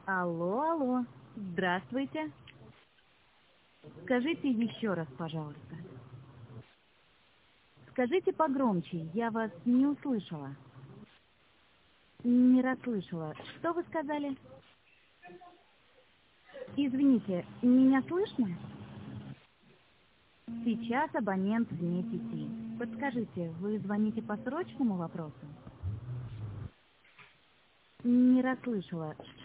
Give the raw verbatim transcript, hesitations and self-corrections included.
Алло, алло. Здравствуйте. Скажите еще раз, пожалуйста. Скажите погромче, я вас не услышала. Не расслышала. Что вы сказали? Извините, меня слышно? Сейчас абонент вне сети. Подскажите, вы звоните по срочному вопросу? Не расслышала.